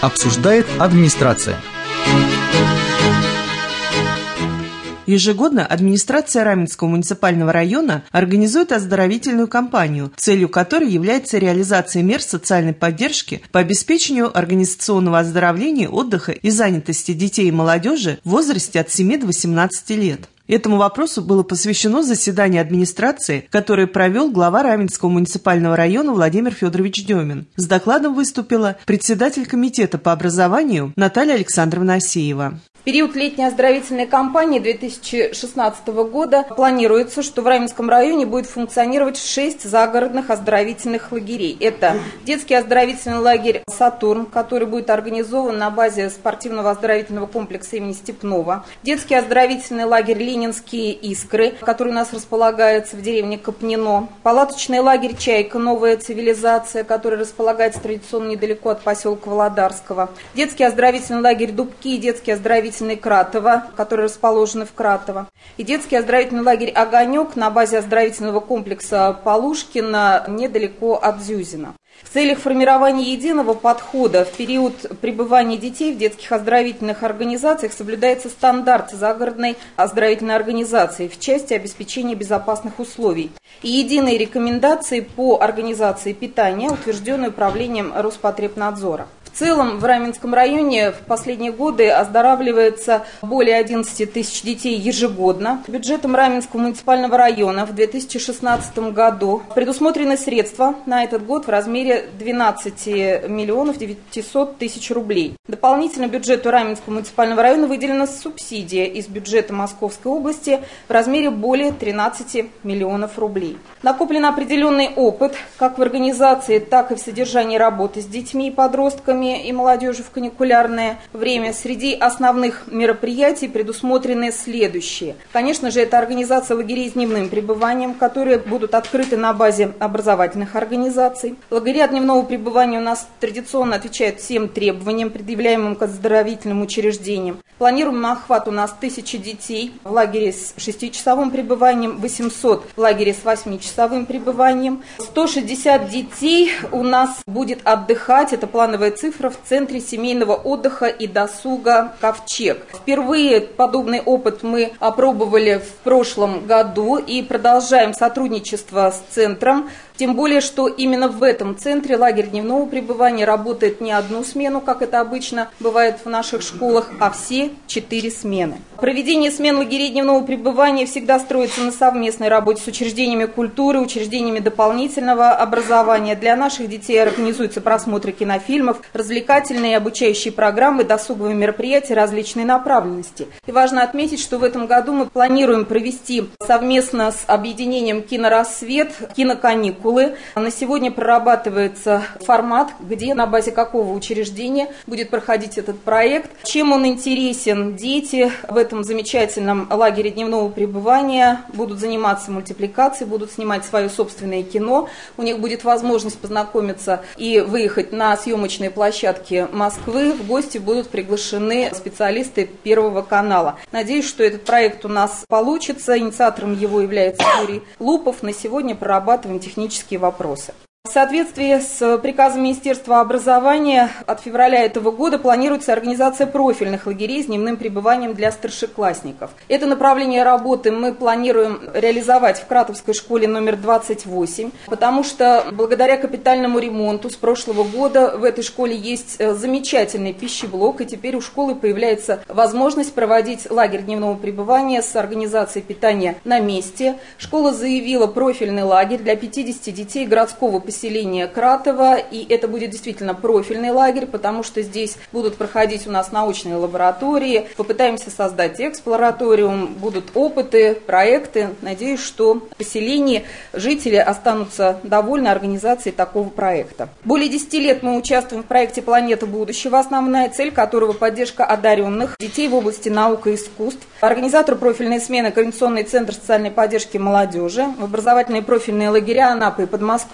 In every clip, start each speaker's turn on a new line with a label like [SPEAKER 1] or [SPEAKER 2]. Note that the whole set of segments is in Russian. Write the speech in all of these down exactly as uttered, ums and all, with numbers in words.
[SPEAKER 1] Обсуждает администрация.
[SPEAKER 2] Ежегодно администрация Раменского муниципального района организует оздоровительную кампанию, целью которой является реализация мер социальной поддержки по обеспечению организационного оздоровления, отдыха и занятости детей и молодежи в возрасте от семи до восемнадцати лет. Этому вопросу было посвящено заседание администрации, которое провел глава Раменского муниципального района Владимир Федорович Демин. С докладом выступила председатель комитета по образованию Наталья Александровна Асеева.
[SPEAKER 3] В период летней оздоровительной кампании две тысячи шестнадцатого года планируется, что в Раменском районе будет функционировать шесть загородных оздоровительных лагерей. Это детский оздоровительный лагерь «Сатурн», который будет организован на базе спортивного оздоровительного комплекса имени Степнова, детский оздоровительный лагерь «Ленинские искры», который у нас располагается в деревне Копнино, палаточный лагерь «Чайка. Новая цивилизация», который располагается традиционно недалеко от поселка Володарского, детский оздоровительный лагерь «Дубки» и детский оздоровительный Кратово, которые расположены в Кратово, и детский оздоровительный лагерь «Огонек» на базе оздоровительного комплекса Полушкина недалеко от Зюзина. В целях формирования единого подхода в период пребывания детей в детских оздоровительных организациях соблюдается стандарт загородной оздоровительной организации в части обеспечения безопасных условий и единые рекомендации по организации питания, утвержденные управлением Роспотребнадзора. В целом в Раменском районе в последние годы оздоравливается более одиннадцати тысяч детей ежегодно. Бюджетом Раменского муниципального района в две тысячи шестнадцатом году предусмотрены средства на этот год в размере двенадцати миллионов девятисот тысяч рублей. Дополнительно бюджету Раменского муниципального района выделена субсидия из бюджета Московской области в размере более тринадцати миллионов рублей. Накоплен определенный опыт как в организации, так и в содержании работы с детьми и подростками и молодежи в каникулярное время. Среди основных мероприятий предусмотрены следующие. Конечно же, это организация лагерей с дневным пребыванием, которые будут открыты на базе образовательных организаций. Лагеря дневного пребывания у нас традиционно отвечают всем требованиям, предъявляемым к оздоровительным учреждениям. Планируем охват у нас тысячи детей в лагере с шестичасовым пребыванием, восемьсот в лагере с восьмичасовым пребыванием. сто шестьдесят детей у нас будет отдыхать, это плановая цифра, в Центре семейного отдыха и досуга «Ковчег». Впервые подобный опыт мы опробовали в прошлом году и продолжаем сотрудничество с центром. Тем более, что именно в этом центре лагерь дневного пребывания работает не одну смену, как это обычно бывает в наших школах, а все четыре смены. Проведение смен лагерей дневного пребывания всегда строится на совместной работе с учреждениями культуры, учреждениями дополнительного образования. Для наших детей организуются просмотры кинофильмов, развлекательные и обучающие программы, досуговые мероприятия различной направленности. И важно отметить, что в этом году мы планируем провести совместно с объединением «Кинорассвет» киноканикулы. На сегодня прорабатывается формат, где на базе какого учреждения будет проходить этот проект. Чем он интересен? Дети в этом замечательном лагере дневного пребывания будут заниматься мультипликацией, будут снимать свое собственное кино. У них будет возможность познакомиться и выехать на съемочные площадки Москвы. В гости будут приглашены специалисты Первого канала. Надеюсь, что этот проект у нас получится. Инициатором его является Юрий Лупов. На сегодня прорабатываем технические вопросы. В соответствии с приказом Министерства образования от февраля этого года планируется организация профильных лагерей с дневным пребыванием для старшеклассников. Это направление работы мы планируем реализовать в Кратовской школе номер двадцать восемь, потому что благодаря капитальному ремонту с прошлого года в этой школе есть замечательный пищеблок, и теперь у школы появляется возможность проводить лагерь дневного пребывания с организацией питания на месте. Школа заявила профильный лагерь для пятидесяти детей городского поселения. Поселение Кратово, и это будет действительно профильный лагерь, потому что здесь будут проходить у нас научные лаборатории, попытаемся создать эксплораториум, будут опыты, проекты. Надеюсь, что в поселении жители останутся довольны организацией такого проекта. Более десяти лет мы участвуем в проекте «Планета будущего», основная цель которого поддержка одаренных детей в области наук и искусств. Организатор профильной смены Координационный центр социальной поддержки молодежи. В образовательные профильные лагеря Анапы и Подмосковья мы планируем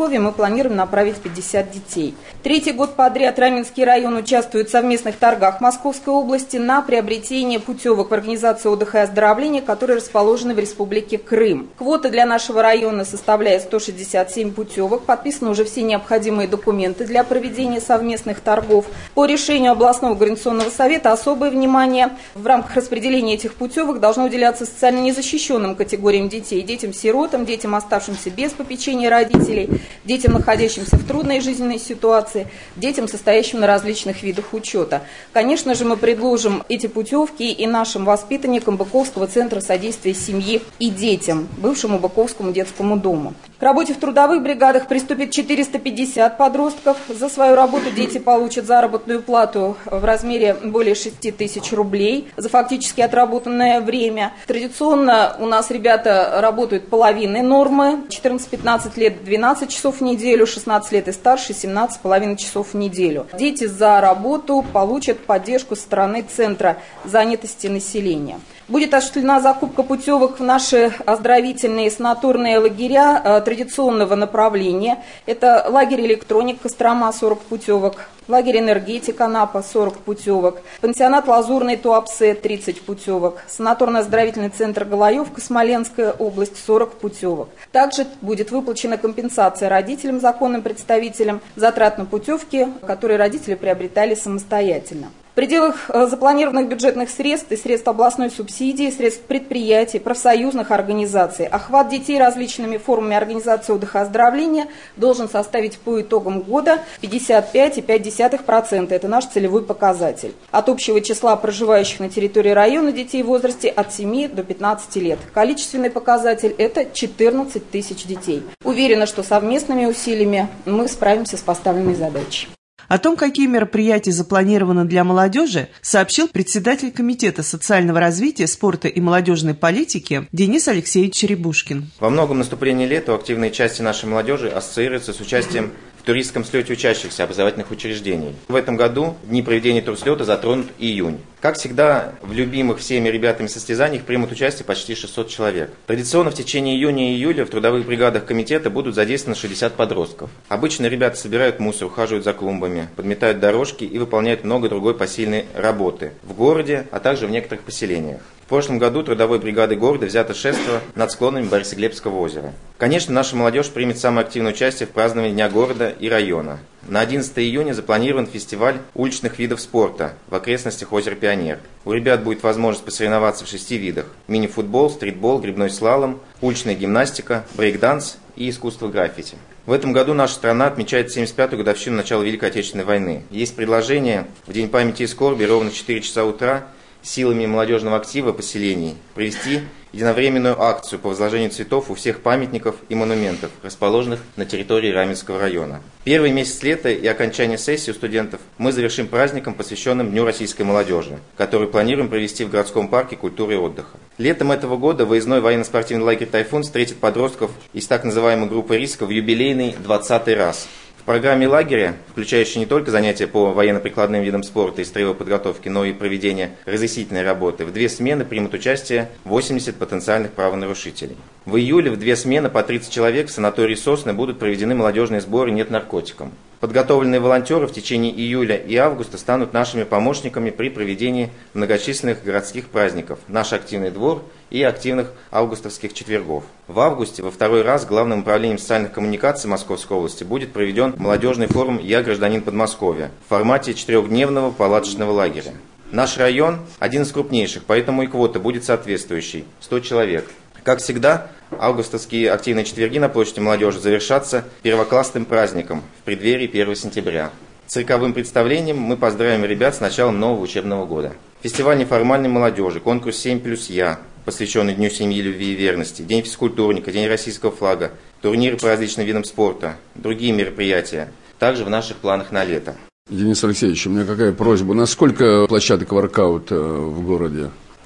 [SPEAKER 3] планируем направить пятьдесят детей. Третий год подряд Раменский район участвует в совместных торгах Московской области на приобретение путевок в организацию отдыха и оздоровления, которые расположены в Республике Крым. Квота для нашего района составляет сто шестьдесят семь путевок. Подписаны уже все необходимые документы для проведения совместных торгов. По решению областного координационного совета особое внимание в рамках распределения этих путевок должно уделяться социально незащищенным категориям детей, детям-сиротам, детям, оставшимся без попечения родителей, детям, находящимся в трудной жизненной ситуации, детям, состоящим на различных видах учета. Конечно же, мы предложим эти путевки и нашим воспитанникам Быковского центра содействия семье и детям, бывшему Быковскому детскому дому. К работе в трудовых бригадах приступит четыреста пятьдесят подростков. За свою работу дети получат заработную плату в размере более шести тысяч рублей за фактически отработанное время. Традиционно у нас ребята работают половиной нормы, четырнадцать-пятнадцать лет двенадцать часов в неделю, шестнадцать лет и старше семнадцать с половиной часов в неделю. Дети за работу получат поддержку со стороны Центра занятости населения. Будет осуществлена закупка путевок в наши оздоровительные санаторные лагеря традиционного направления. Это лагерь «Электроник» Кострома, сорок путевок, лагерь «Энергетик» Анапа, сорок путевок, пансионат «Лазурный» Туапсе, тридцать путевок, санаторно-оздоровительный центр «Галаевка», Смоленская область, сорок путевок. Также будет выплачена компенсация родителям, законным представителям, затрат на путевки, которые родители приобретали самостоятельно. В пределах запланированных бюджетных средств и средств областной субсидии, средств предприятий, профсоюзных организаций, охват детей различными формами организации отдыха и оздоровления должен составить по итогам года пятьдесят пять целых пять десятых процента. Это наш целевой показатель. От общего числа проживающих на территории района детей в возрасте от семи до пятнадцати лет. Количественный показатель – это четырнадцать тысяч детей. Уверена, что совместными усилиями мы справимся с поставленной задачей.
[SPEAKER 2] О том, какие мероприятия запланированы для молодежи, сообщил председатель Комитета социального развития, спорта и молодежной политики Денис Алексеевич Черебушкин.
[SPEAKER 4] Во многом наступление лета у активной части нашей молодежи ассоциируется с участием в туристском слете учащихся образовательных учреждений. В этом году дни проведения турслета затронут июнь. Как всегда, в любимых всеми ребятами состязаниях примут участие почти шестьсот человек. Традиционно в течение июня и июля в трудовых бригадах комитета будут задействованы шестьдесят подростков. Обычно ребята собирают мусор, ухаживают за клумбами, подметают дорожки и выполняют много другой посильной работы в городе, а также в некоторых поселениях. В прошлом году трудовой бригадой города взято шествие над склонами Борисоглебского озера. Конечно, наша молодежь примет самое активное участие в праздновании Дня города и района. На одиннадцатое июня запланирован фестиваль уличных видов спорта в окрестностях озера Пионер. У ребят будет возможность посоревноваться в шести видах: мини-футбол, стритбол, грибной слалом, уличная гимнастика, брейк-данс и искусство граффити. В этом году наша страна отмечает семьдесят пятую годовщину начала Великой Отечественной войны. Есть предложение в День памяти и скорби ровно в четыре часа утра силами молодежного актива поселений провести единовременную акцию по возложению цветов у всех памятников и монументов, расположенных на территории Раменского района. Первый месяц лета и окончание сессии у студентов мы завершим праздником, посвященным Дню российской молодежи, который планируем провести в городском парке культуры и отдыха. Летом этого года выездной военно-спортивный лагерь «Тайфун» встретит подростков из так называемой группы риска в юбилейный двадцатый раз. В программе лагеря, включающей не только занятия по военно-прикладным видам спорта и строевой подготовки, но и проведение разъяснительной работы, в две смены примут участие восемьдесят потенциальных правонарушителей. В июле в две смены по тридцать человек в санатории «Сосны» будут проведены молодежные сборы «Нет наркотикам». Подготовленные волонтеры в течение июля и августа станут нашими помощниками при проведении многочисленных городских праздников «Наш активный двор» и активных августовских четвергов. В августе во второй раз Главным управлением социальных коммуникаций Московской области будет проведен молодежный форум «Я гражданин Подмосковья» в формате четырехдневного палаточного лагеря. Наш район один из крупнейших, поэтому и квота будет соответствующей – сто человек. Как всегда, августовские активные четверги на площади молодежи завершатся первоклассным праздником в преддверии первого сентября. Цирковым представлением мы поздравим ребят с началом нового учебного года. Фестиваль неформальной молодежи, конкурс семь плюс Я, посвященный Дню семьи, любви и верности, День физкультурника, День российского флага, турниры по различным видам спорта, другие мероприятия, также в наших планах на лето.
[SPEAKER 5] Денис Алексеевич, у меня какая просьба, на сколько площадок воркаут в городе?
[SPEAKER 4] Пять.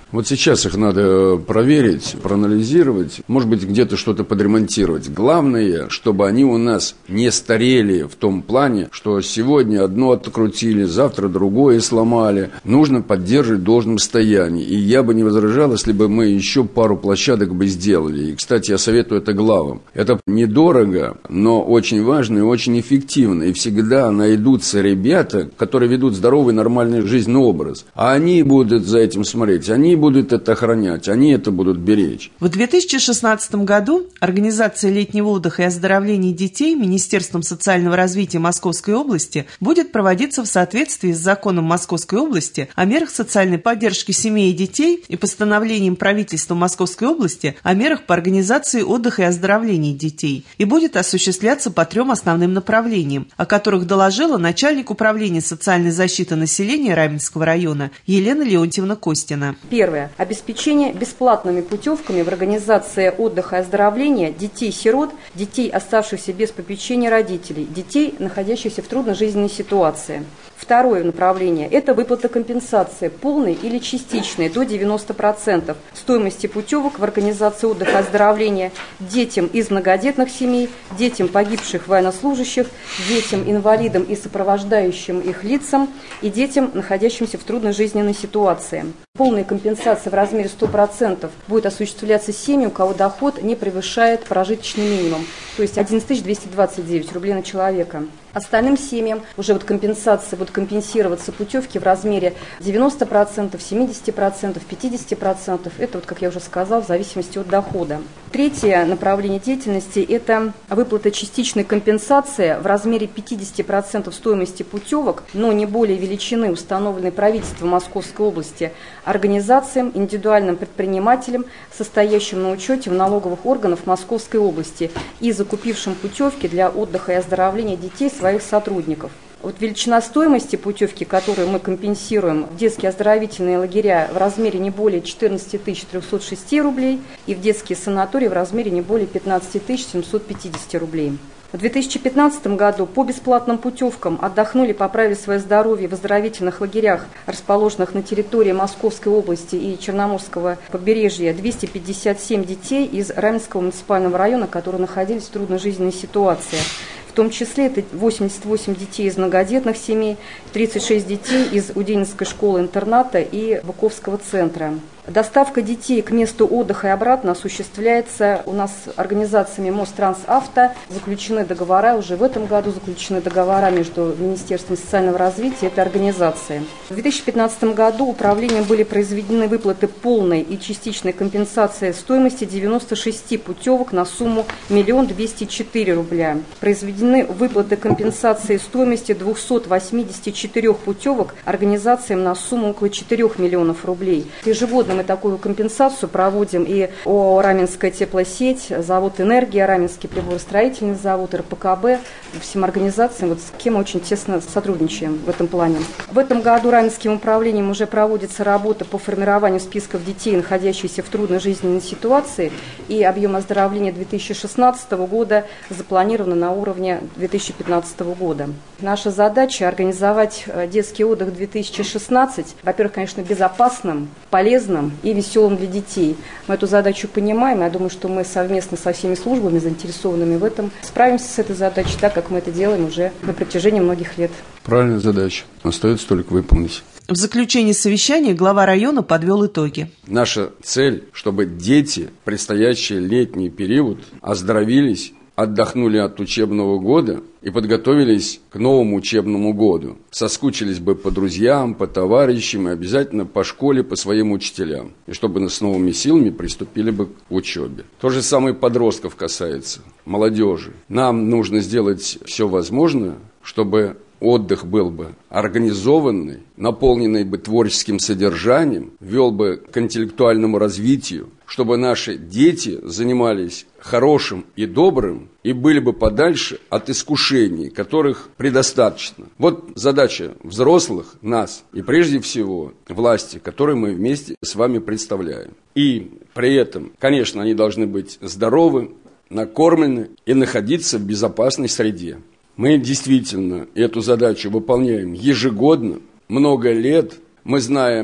[SPEAKER 5] Вот сейчас их надо проверить, проанализировать, может быть, где-то что-то подремонтировать. Главное, чтобы они у нас не старели в том плане, что сегодня одно открутили, завтра другое сломали. Нужно поддерживать в должном состоянии. И я бы не возражал, если бы мы еще пару площадок бы сделали. И, кстати, я советую это главам. Это недорого, но очень важно и очень эффективно. И всегда найдутся ребята, которые ведут здоровый, нормальный жизненный образ. А они будут за этим смотреть, они будут это охранять, они это будут беречь.
[SPEAKER 2] В две тысячи шестнадцатом году организация летнего отдыха и оздоровления детей Министерством социального развития Московской области будет проводиться в соответствии с законом Московской области о мерах социальной поддержки семей и детей и постановлением правительства Московской области о мерах по организации отдыха и оздоровления детей и будет осуществляться по трем основным направлениям, о которых доложила начальник управления социальной защиты населения Раменского района Елена Леонтьевна Костина.
[SPEAKER 3] Первое. Обеспечение бесплатными путевками в организации отдыха и оздоровления детей-сирот, детей, оставшихся без попечения родителей, детей, находящихся в трудной жизненной ситуации. Второе направление – это выплата компенсации, полной или частичной, до девяноста процентов стоимости путевок в организации отдыха и оздоровления детям из многодетных семей, детям погибших военнослужащих, детям-инвалидам и сопровождающим их лицам и детям, находящимся в трудной жизненной ситуации. Полная компенсация в размере ста процентов будет осуществляться семьи, у кого доход не превышает прожиточный минимум, то есть одиннадцать тысяч двести двадцать девять рублей на человека. Остальным семьям уже вот компенсация будут компенсироваться путевки в размере девяноста процентов, семидесяти процентов, пятидесяти процентов. Это, вот, как я уже сказала, в зависимости от дохода. Третье направление деятельности – это выплата частичной компенсации в размере пятидесяти процентов стоимости путевок, но не более величины, установленной правительством Московской области, организациям, индивидуальным предпринимателям, состоящим на учете в налоговых органах Московской области и закупившим путевки для отдыха и оздоровления детей своих сотрудников. Вот величина стоимости путевки, которую мы компенсируем в детские оздоровительные лагеря, в размере не более четырнадцати тысяч трёхсот шести рублей и в детские санатории в размере не более пятнадцати тысяч семисот пятидесяти рублей. В две тысячи пятнадцатом году по бесплатным путевкам отдохнули, поправили свое здоровье в оздоровительных лагерях, расположенных на территории Московской области и Черноморского побережья, двести пятьдесят семь детей из Раменского муниципального района, которые находились в трудной жизненной ситуации. В том числе это восемьдесят восемь детей из многодетных семей, тридцать шесть детей из Удининской школы-интерната и Буковского центра. Доставка детей к месту отдыха и обратно осуществляется у нас организациями Мострансавто. Заключены договора, уже в этом году заключены договора между Министерством социального развития и этой организацией. В две тысячи пятнадцатом году управлением были произведены выплаты полной и частичной компенсации стоимости девяноста шести путевок на сумму миллион двести четыре рубля. Произведены выплаты компенсации стоимости двухсот восьмидесяти четырёх путевок организациям на сумму около четырёх миллионов рублей. Ежегодно мы такую компенсацию проводим и ОАО «Раменская теплосеть», завод «Энергия», Раменский приборостроительный завод, эр пэ ка бэ, всем организациям, вот, с кем мы очень тесно сотрудничаем в этом плане. В этом году Раменским управлением уже проводится работа по формированию списков детей, находящихся в трудной жизненной ситуации, и объем оздоровления две тысячи шестнадцатого года запланирован на уровне две тысячи пятнадцатого года. Наша задача – организовать детский отдых две тысячи шестнадцать, во-первых, конечно, безопасным, полезным и веселым для детей. Мы эту задачу понимаем, я думаю, что мы совместно со всеми службами, заинтересованными в этом, справимся с этой задачей так, как мы это делаем уже на протяжении многих лет.
[SPEAKER 5] Правильная задача. Остается только выполнить.
[SPEAKER 2] В заключении совещания глава района подвел итоги.
[SPEAKER 5] Наша цель, чтобы дети в предстоящий летний период оздоровились, отдохнули от учебного года и подготовились к новому учебному году. Соскучились бы по друзьям, по товарищам и обязательно по школе, по своим учителям. И чтобы с новыми силами приступили бы к учебе. То же самое подростков касается, молодежи. Нам нужно сделать все возможное, чтобы отдых был бы организованный, наполненный бы творческим содержанием, вел бы к интеллектуальному развитию, чтобы наши дети занимались хорошим и добрым и были бы подальше от искушений, которых предостаточно. Вот задача взрослых, нас и прежде всего власти, которые мы вместе с вами представляем. И при этом, конечно, они должны быть здоровы, накормлены и находиться в безопасной среде. Мы действительно эту задачу выполняем ежегодно, много лет. Мы знаем,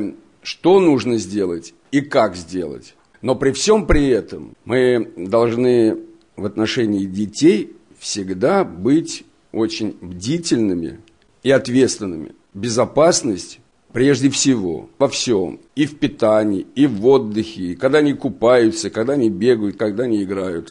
[SPEAKER 5] что нужно сделать и как сделать. Но при всем при этом мы должны в отношении детей всегда быть очень бдительными и ответственными. Безопасность прежде всего во всем. И в питании, и в отдыхе, и когда они купаются, когда они бегают, когда они играют.